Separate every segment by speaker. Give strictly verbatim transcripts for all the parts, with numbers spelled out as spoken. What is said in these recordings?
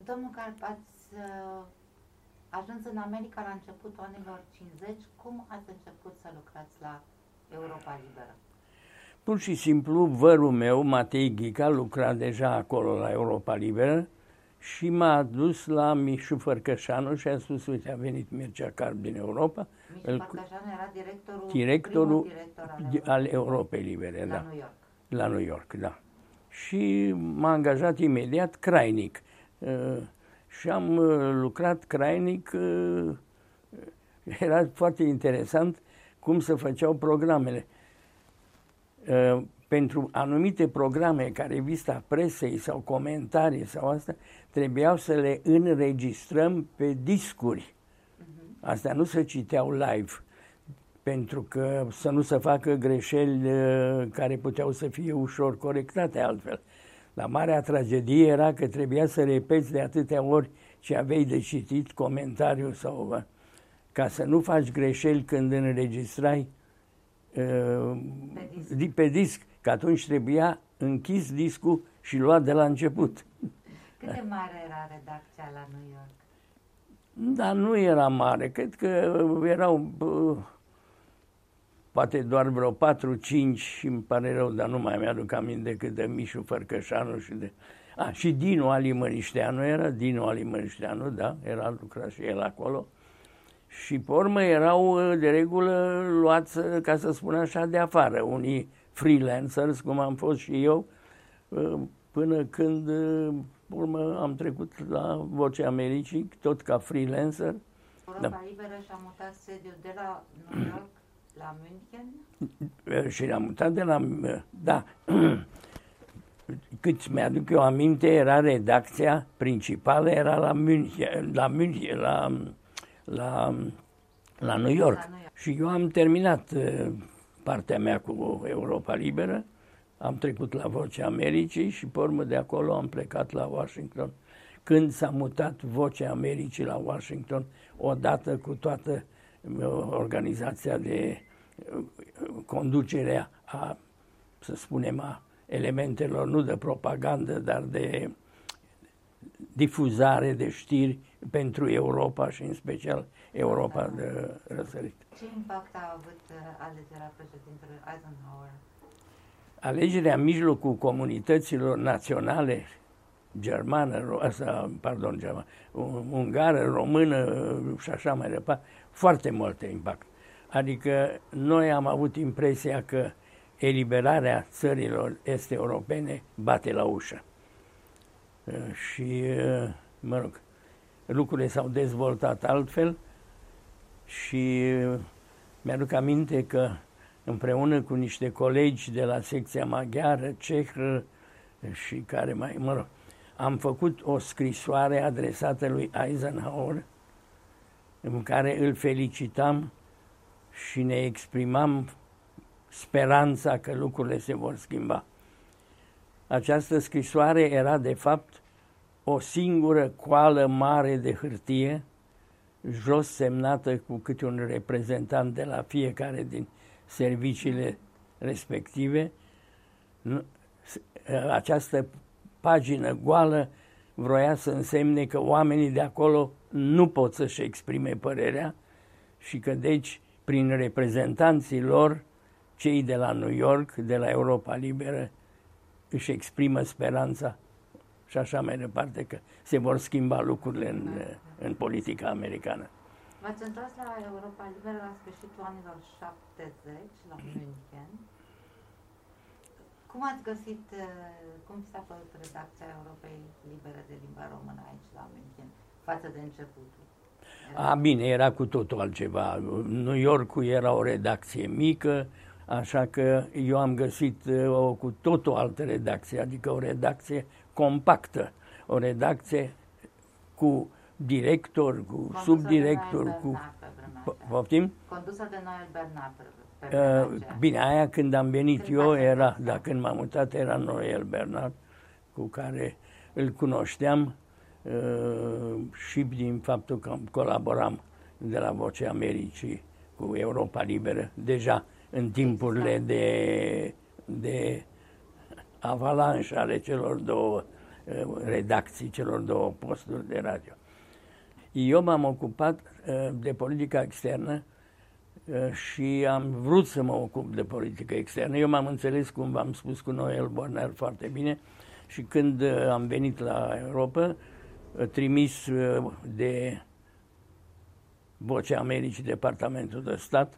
Speaker 1: Domnul Carp, ați uh, ajuns în America la începutul anilor cincizeci. Cum ați început să lucrați la Europa Liberă?
Speaker 2: Pur și simplu, vărul meu, Matei Ghica, lucra deja acolo la Europa Liberă și m-a adus la Mișu Fărcășanu și a spus, uite, a venit Mircea Carp din Europa.
Speaker 1: Mișu Fărcășanu era directorul,
Speaker 2: directorul
Speaker 1: director al,
Speaker 2: al Europei Libere,
Speaker 1: la
Speaker 2: da.
Speaker 1: New York.
Speaker 2: La New York, da. Și m-a angajat imediat Crainic. Uh, și am uh, lucrat Crainic. Uh, era foarte interesant cum se făceau programele. Uh, pentru anumite programe ca revista presei sau comentarii sau asta, trebuiau să le înregistrăm pe discuri. Uh-huh. Astea nu se citeau live, pentru că să nu se facă greșeli uh, care puteau să fie ușor corectate altfel. La marea tragedie era că trebuia să repeți de atâtea ori ce aveai de citit, comentariu sau... Uh, ca să nu faci greșeli când înregistrai uh,
Speaker 1: pe, disc.
Speaker 2: pe disc, că atunci trebuia închis discul și luat de la început.
Speaker 1: Cât de mare era redacția la New York?
Speaker 2: Dar nu era mare, cred că erau uh, poate doar vreo patru cinci și îmi pare rău, dar nu mai mi-aduc aminte decât de Mișu Fărcășanu și de... A, și Dinu Alimănișteanu era, Dinu Alimănișteanu, da, era lucrat și el acolo. Și pe urmă erau de regulă luați, ca să spun așa, de afară, unii freelancers, cum am fost și eu, până când, pe urmă, am trecut la Vocea Americii, tot ca freelancer.
Speaker 1: Europa da. Liberă și-a mutat sediul de la New York la München?
Speaker 2: Și l-a mutat de la... Da. Cât mi-aduc eu aminte, era redacția principală, era la München, la München, la... La, la New York. La New York. Și eu am terminat uh, partea mea cu Europa Liberă, am trecut la Vocea Americii și pe urmă de acolo am plecat la Washington. Când s-a mutat Vocea Americii la Washington, odată cu toată uh, organizația de uh, conducere a, să spunem, a elementelor, nu de propagandă, dar de difuzare de știri pentru Europa și în special Europa de răsărit.
Speaker 1: Ce impact a avut alegerea președintelui Eisenhower?
Speaker 2: Alegerea în mijlocul comunităților naționale, germană, asta, pardon, germană, ungară, română și așa mai departe, foarte mult impact. Adică noi am avut impresia că eliberarea țărilor este europene bate la ușă. Și, mă rog, lucrurile s-au dezvoltat altfel și mi-aduc aminte că împreună cu niște colegi de la secția maghiară, cehă și care mai, mă rog, am făcut o scrisoare adresată lui Eisenhower în care îl felicitam și ne exprimam speranța că lucrurile se vor schimba. Această scrisoare era, de fapt, o singură coală mare de hârtie, jos semnată cu câte un reprezentant de la fiecare din serviciile respective. Această pagină goală vroia să însemne că oamenii de acolo nu pot să-și exprime părerea și că, deci, prin reprezentanții lor, cei de la New York, de la Europa Liberă, își exprimă speranța și așa mai departe, că se vor schimba lucrurile în, în politica americană.
Speaker 1: V-ați întors la Europa Liberă la sfârșitul anilor șaptezeci, la München. Cum ați găsit, cum s-a părut redacția Europei Libere de limba română aici la München, față de începutul?
Speaker 2: A, bine, era cu totul altceva. New Yorkul era o redacție mică, așa că eu am găsit o cu totul altă redacție, adică o redacție compactă, o redacție cu director, cu
Speaker 1: condusă
Speaker 2: subdirector, cu... Poftim?
Speaker 1: Condusă de Noel Bernard. Pe
Speaker 2: uh, bine, aia când am venit când eu era, da, când m-am mutat era Noel Bernard, cu care îl cunoșteam uh, și din faptul că colaboram de la Vocea Americii cu Europa Liberă, deja în timpurile de, de avalanșă ale celor două redacții celor două posturi de radio. Eu m-am ocupat de politica externă și am vrut să mă ocup de politică externă. Eu m-am înțeles, cum v-am spus, cu Noel Borner foarte bine și când am venit la Europa, trimis de Vocea Americii, Departamentul de Stat,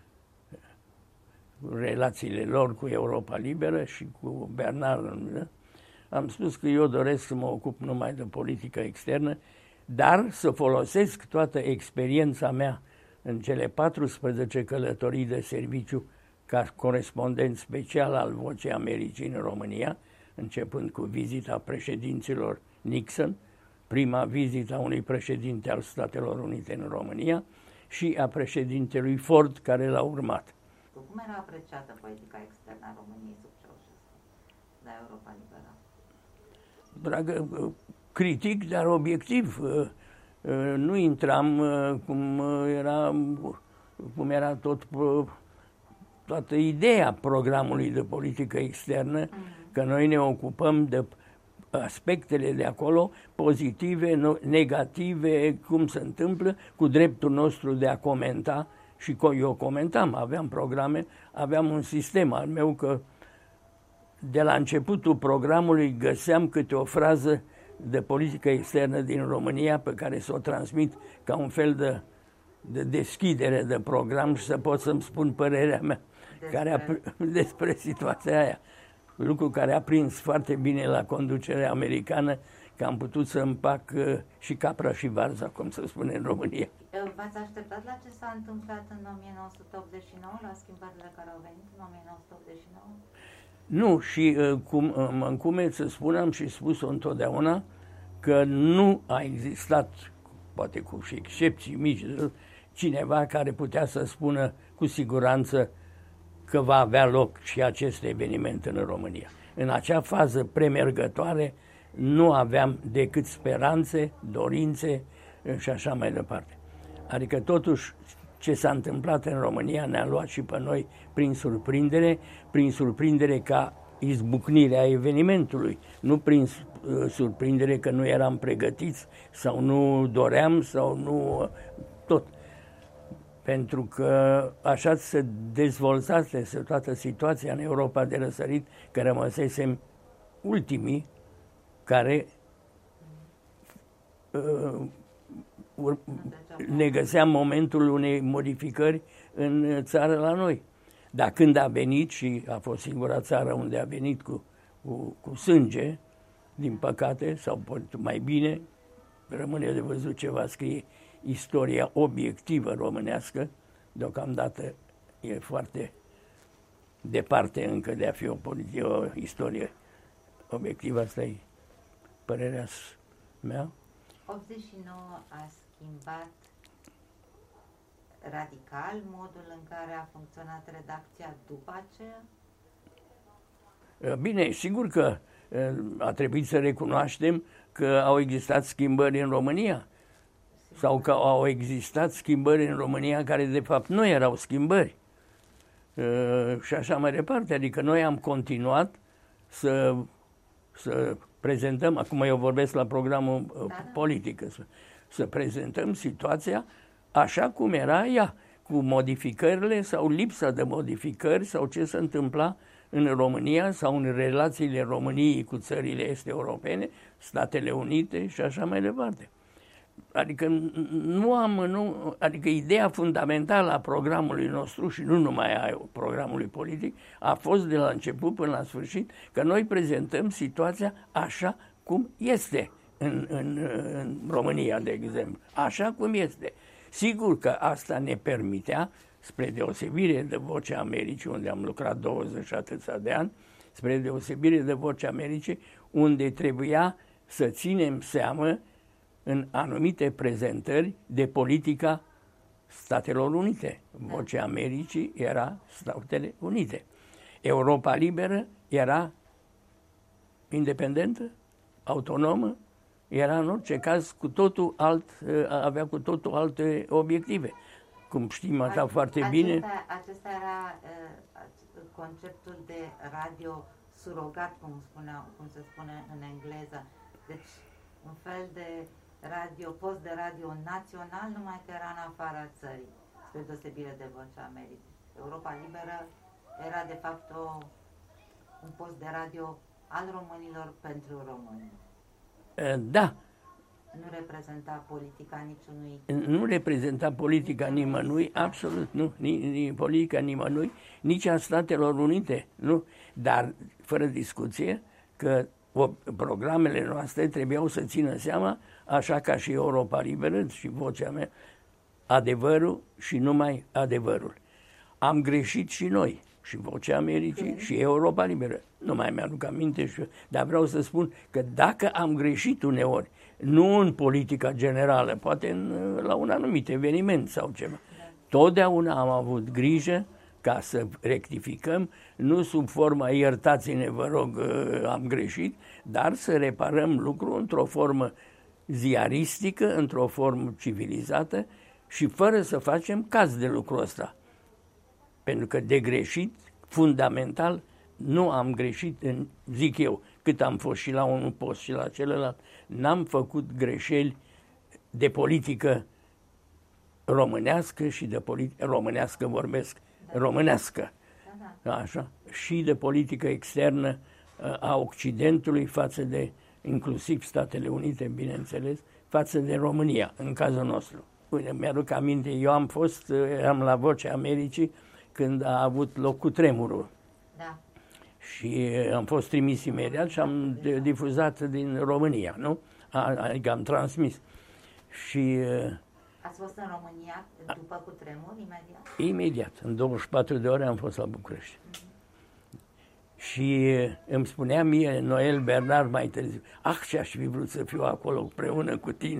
Speaker 2: relațiile lor cu Europa Liberă și cu Bernard, am spus că eu doresc să mă ocup numai de politică externă, dar să folosesc toată experiența mea în cele paisprezece călătorii de serviciu ca corespondent special al Vocii Americii în România, începând cu vizita președinților Nixon, prima vizită a unui președinte al Statelor Unite în România și a președintelui Ford, care l-a urmat.
Speaker 1: Cum era apreciată politica externă a României sub Ceaușescu de Europa Liberă?
Speaker 2: Dragă, critic, dar obiectiv. Nu intram cum era, cum era tot, toată ideea programului de politică externă, mm-hmm. că noi ne ocupăm de aspectele de acolo, pozitive, negative, cum se întâmplă, cu dreptul nostru de a comenta. Și eu comentam, aveam programe, aveam un sistem al meu că de la începutul programului găseam câte o frază de politică externă din România pe care să o transmit ca un fel de, de deschidere de program și să pot să-mi spun părerea mea despre, care a, despre situația aia. Lucru care a prins foarte bine la conducerea americană, că am putut să împac uh, și capra și varza, cum se spune în România.
Speaker 1: V-ați așteptat la ce s-a întâmplat în o mie nouă sute optzeci și nouă, la schimbările care au venit în o mie nouă sute optzeci și nouă?
Speaker 2: Nu, și uh, cum uh, mă încumet să spun, am și spus-o întotdeauna, că nu a existat, poate cu și excepții mici, cineva care putea să spună cu siguranță că va avea loc și acest eveniment în România. În acea fază premergătoare nu aveam decât speranțe, dorințe și așa mai departe. Adică totuși ce s-a întâmplat în România ne-a luat și pe noi prin surprindere, prin surprindere ca izbucnirea evenimentului, nu prin uh, surprindere că nu eram pregătiți sau nu doream sau nu tot. Pentru că așa se dezvoltase toată situația în Europa de răsărit, că rămăsesem ultimii care uh, ne găseam momentul unei modificări în țară la noi. Dar când a venit, și a fost singura țară unde a venit cu, cu, cu sânge, din păcate, sau mai bine, rămâne de văzut ce va scrie istoria obiectivă românească, deocamdată e foarte departe încă de a fi o, o istorie obiectivă, asta e părerea mea.
Speaker 1: optzeci și nouă a schimbat radical modul în care a funcționat redacția după aceea?
Speaker 2: Bine, sigur că a trebuit să recunoaștem că au existat schimbări în România sau că au existat schimbări în România care de fapt nu erau schimbări și așa mai departe. Adică noi am continuat să, să prezentăm, acum eu vorbesc la programul da, da. politic, să, să prezentăm situația așa cum era ea, cu modificările sau lipsa de modificări sau ce se întâmpla în România sau în relațiile României cu țările este europene, Statele Unite și așa mai departe. Adică nu am, nu, adică ideea fundamentală a programului nostru și nu numai a programului politic a fost de la început până la sfârșit că noi prezentăm situația așa cum este în, în, în România, de exemplu. Așa cum este. Sigur că asta ne permitea, spre deosebire de Vocea Americii, unde am lucrat douăzeci și atâția de ani, spre deosebire de Vocea Americii, unde trebuia să ținem seamă în anumite prezentări de politica Statelor Unite. Vocea Americii era Statele Unite. Europa Liberă era independentă, autonomă, era în orice caz cu totul alt, avea cu totul alte obiective. Cum știm așa foarte
Speaker 1: acesta,
Speaker 2: bine.
Speaker 1: Acesta era uh, conceptul de radio surogat, cum, spunea, cum se spune în engleză. Deci un fel de radio, post de radio național, numai că era în afara țării, spre deosebire de Vocea Americii. Europa Liberă era de fapt o, un post de radio al românilor pentru români.
Speaker 2: Da.
Speaker 1: Nu reprezenta politica niciunui...
Speaker 2: Nu reprezenta politica nimănui, absolut nu, nici, nici politica nimănui, nici a Statelor Unite, nu. Dar, fără discuție, că o, programele noastre trebuiau să țină seama, așa ca și Europa Liberă și Vocea mea, adevărul și numai adevărul. Am greșit și noi, și Vocea Americii, mm. și Europa Liberă. Nu mai mi-aduc aminte, și, dar vreau să spun că dacă am greșit uneori, nu în politica generală, poate în, la un anumit eveniment sau ceva, totdeauna am avut grijă ca să rectificăm, nu sub forma iertați-ne, vă rog, am greșit, dar să reparăm lucrul într-o formă ziaristică, într-o formă civilizată și fără să facem caz de lucrul ăsta. Pentru că de greșit, fundamental, nu am greșit, în, zic eu, cât am fost și la unul post și la celălalt, n-am făcut greșeli de politică românească și de politică, românească vorbesc, românească, așa, și de politică externă a Occidentului față de, inclusiv Statele Unite, bineînțeles, față de România, în cazul nostru. Uite, mi-aduc aminte, eu am fost, eram la Vocea Americii când a avut loc cutremurul. Da. Și am fost trimis imediat și am difuzat din România, nu? Adică am transmis. Și...
Speaker 1: Ați fost în România după cutremur, imediat?
Speaker 2: Imediat. În douăzeci și patru de ore am fost la București. Mm-hmm. Și îmi spunea mie Noel Bernard mai târziu, ah, ce-aș fi vrut să fiu acolo împreună cu tine.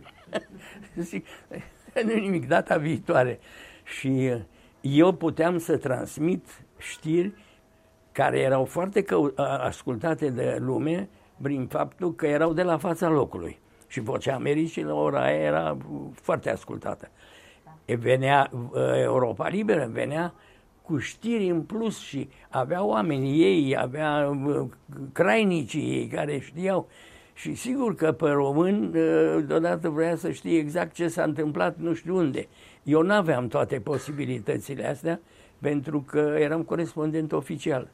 Speaker 2: Zic, nu nimic, data viitoare. Și eu puteam să transmit știri care erau foarte ascultate de lume prin faptul că erau de la fața locului. Și Vocea Americii la ora aia era foarte ascultată. Da. Venea Europa Liberă, venea cu știri în plus și avea oamenii ei, avea crainicii ei care știau. Și sigur că pe român deodată vrea să știe exact ce s-a întâmplat nu știu unde. Eu n-aveam toate posibilitățile astea pentru că eram corespondent oficial.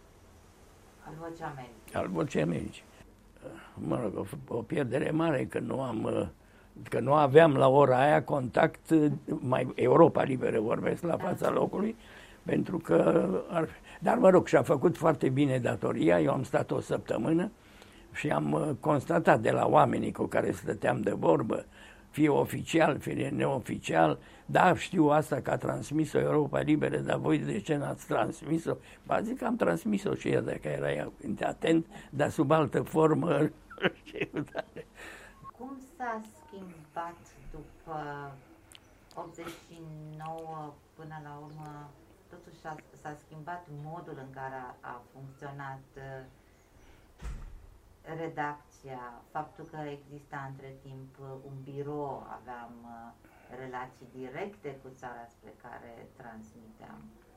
Speaker 1: Al Vocea Americii.
Speaker 2: Al Vocea Americii. Mă rog, o, o pierdere mare că nu am, că nu aveam la ora aia contact, mai Europa Liberă vorbesc, la fața locului, pentru că, ar, dar mă rog, și-a făcut foarte bine datoria, eu am stat o săptămână și am constatat de la oamenii cu care stăteam de vorbă, fie oficial, fie neoficial, da, știu asta că a transmis-o Europa Liberă, dar voi de ce n-ați transmis-o? Ba zic că am transmis-o și ea, dacă era ea atent, dar sub altă formă.
Speaker 1: Cum s-a schimbat după optzeci și nouă până la urmă, totuși s-a schimbat modul în care a, a funcționat redacția, faptul că exista între timp un birou, aveam relații directe cu țara spre care transmiteam.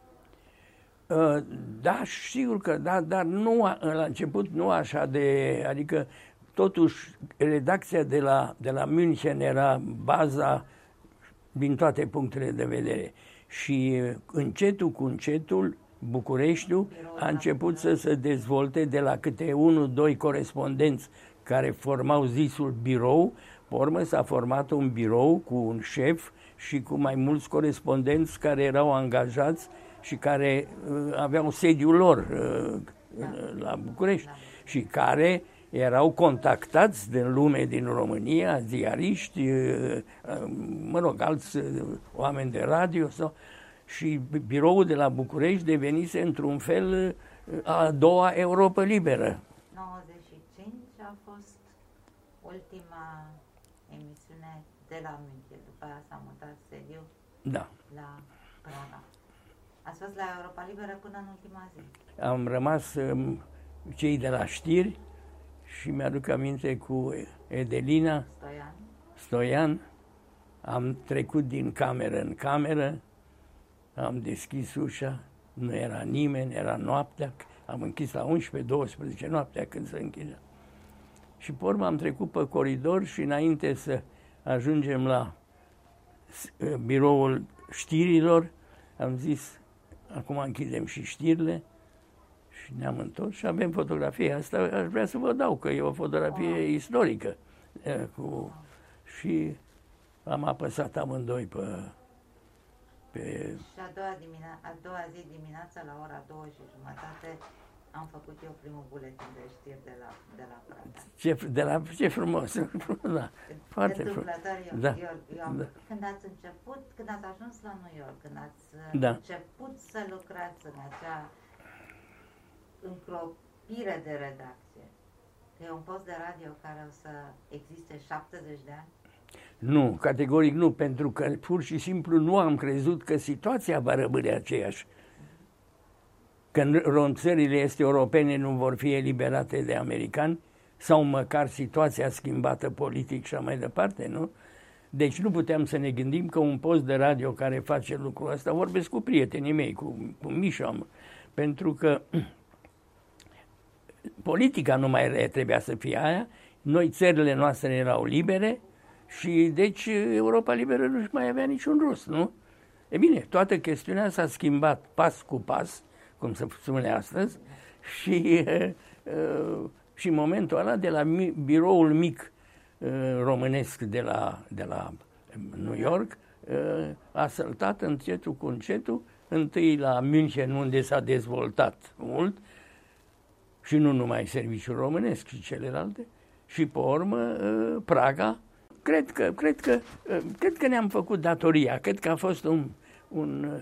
Speaker 2: Da, sigur că da, dar nu, la început nu așa de, adică totuși redacția de la, de la München era baza din toate punctele de vedere și încetul cu încetul Bucureștiul a început să se dezvolte de la câte unul, doi corespondenți care formau zisul birou. Pe urmă s-a format un birou cu un șef și cu mai mulți corespondenți care erau angajați și care uh, aveau sediul lor uh, da. la București da. și care erau contactați din lume din România, ziariști, uh, uh, mă rog, alți uh, oameni de radio sau... Și biroul de la București devenise într-un fel a doua Europa Liberă.
Speaker 1: nouăzeci și cinci a fost ultima emisiune de la München, după aia s-a mutat sediu
Speaker 2: da.
Speaker 1: la Praga. Ați fost la Europa Liberă până în ultima zi.
Speaker 2: Am rămas um, cei de la știri și mi-aduc aminte cu Edelina
Speaker 1: Stoian.
Speaker 2: Stoian. Am trecut din cameră în cameră. Am deschis ușa, nu era nimeni, era noaptea, Am închis la unsprezece douăsprezece noaptea când se închidea. Și pe urmă am trecut pe coridor și înainte să ajungem la biroul știrilor, am zis, acum închidem și știrile și ne-am întors și avem fotografie. Asta aș vrea să vă dau, că e o fotografie wow. istorică. Cu, și am apăsat amândoi pe... pe...
Speaker 1: Și a doua, dimine- a doua zi dimineața, la ora două și jumătate, am făcut eu primul buletin de știri de la, de la Praga.
Speaker 2: Ce, de la, ce frumos! Da, foarte frumos.
Speaker 1: Eu,
Speaker 2: da,
Speaker 1: eu, eu,
Speaker 2: da.
Speaker 1: Când ați început, când ați ajuns la New York, când ați
Speaker 2: da.
Speaker 1: început să lucrați în acea încropire de redacție, că e un post de radio care o să existe șaptezeci de ani?
Speaker 2: Nu, categoric nu, pentru că pur și simplu nu am crezut că situația va rămâne aceeași. Că în țările este europene nu vor fi eliberate de americani sau măcar situația schimbată politic și așa mai departe, nu? Deci nu puteam să ne gândim că un post de radio care face lucrul ăsta, vorbesc cu prietenii mei, cu, cu Mișa, pentru că politica nu mai trebuia să fie aia, noi țările noastre erau libere și deci Europa liberă nu-și mai avea niciun rost, nu? E bine, toată chestiunea s-a schimbat pas cu pas, cum se spune astăzi, și, uh, și în momentul ăla, de la mi, biroul mic uh, românesc de la, de la New York, uh, a săltat încetul cu încetul, întâi la München, unde s-a dezvoltat mult, și nu numai serviciul românesc, și celelalte, și pe urmă uh, Praga. Cred că, cred că, uh, cred că ne-am făcut datoria, cred că a fost un, un uh,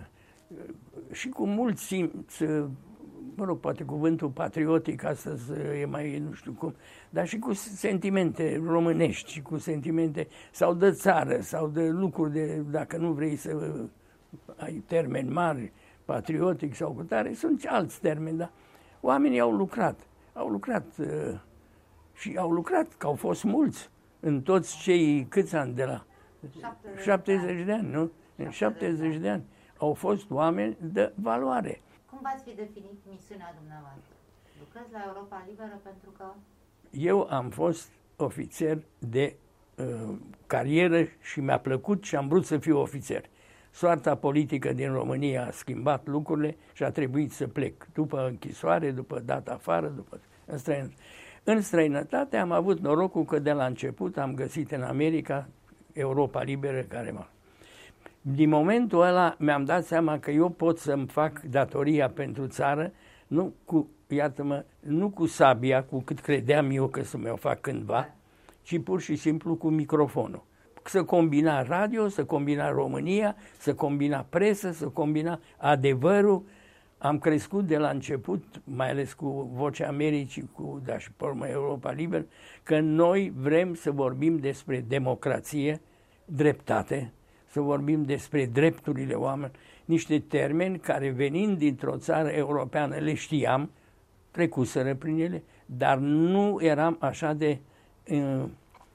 Speaker 2: și cu mult simț, mă rog, poate cuvântul patriotic astăzi e mai nu știu cum, dar și cu sentimente românești, și cu sentimente sau de țară, sau de lucruri de, dacă nu vrei să ai termeni mari, patriotic sau cu tare, sunt alți termeni, dar oamenii au lucrat, au lucrat uh, și au lucrat, că au fost mulți în toți cei câți ani de la șaptezeci de ani, nu? În șaptezeci de ani. Au fost oameni de valoare.
Speaker 1: Cum v-ați fi definit misiunea dumneavoastră? Lucrați la Europa Liberă pentru că...
Speaker 2: Eu am fost ofițer de uh, carieră și mi-a plăcut și am vrut să fiu ofițer. Soarta politică din România a schimbat lucrurile și a trebuit să plec. După închisoare, după dat afară, după în străinătate. În străinătate am avut norocul că de la început am găsit în America Europa Liberă care m-a... Din momentul ăla mi-am dat seama că eu pot să-mi fac datoria pentru țară, nu cu, iată-mă, nu cu sabia, cu cât credeam eu că să mi-o fac cândva, ci pur și simplu cu microfonul. Să combina radio, să combina România, să combina presă, să combina adevărul. Am crescut de la început, mai ales cu Vocea Americii, cu, da, și pe urmă Europa Liberă, că noi vrem să vorbim despre democrație, dreptate, să vorbim despre drepturile oamenilor, niște termeni care, venind dintr-o țară europeană, le știam, trecuseră prin ele, dar nu eram așa de uh,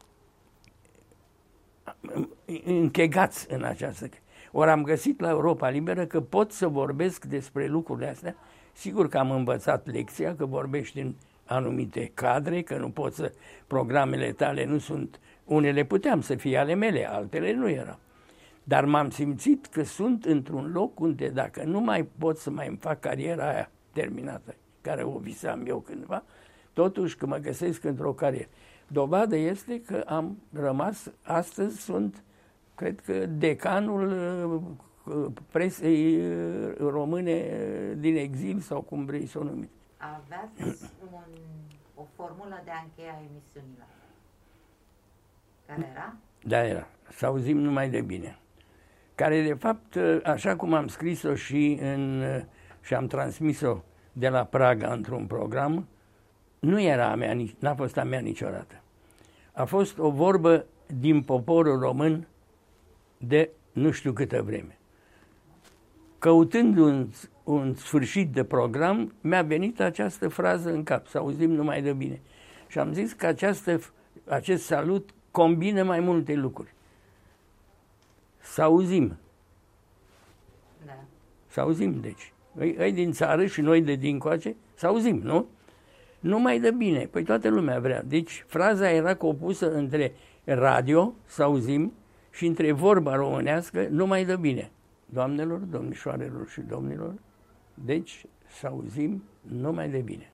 Speaker 2: închegați în această... Ori am găsit la Europa Liberă că pot să vorbesc despre lucrurile astea. Sigur că am învățat lecția, că vorbești în anumite cadre, că nu poți să... Programele tale nu sunt... Unele puteam să fie ale mele, altele nu erau. Dar m-am simțit că sunt într-un loc unde dacă nu mai pot să mai îmi fac cariera aia terminată, care o visam eu cândva, totuși că mă găsesc într-o carieră. Dovadă este că am rămas, astăzi sunt, cred că, decanul presei române din exil sau cum vrei să o numiți.
Speaker 1: Aveați un, o formulă de a încheia emisiunile. Care era?
Speaker 2: Da, era. Să auzim numai de bine. Care, de fapt, așa cum am scris-o și, în, și am transmis-o de la Praga într-un program, nu era a mea, n-a fost a mea niciodată. A fost o vorbă din poporul român de nu știu câtă vreme. Căutând un, un sfârșit de program, mi-a venit această frază în cap, să auzim numai de bine. Și am zis că această, acest salut combină mai multe lucruri. Să auzim.
Speaker 1: Da.
Speaker 2: Să auzim, deci. Ei, ei din țară și noi de dincoace, să auzim, nu? Nu mai dă bine. Păi toată lumea vrea. Deci fraza era compusă între radio, să auzim, și între vorba românească, nu mai dă bine. Doamnelor, domnișoarelor și domnilor, deci să auzim, nu mai dă bine.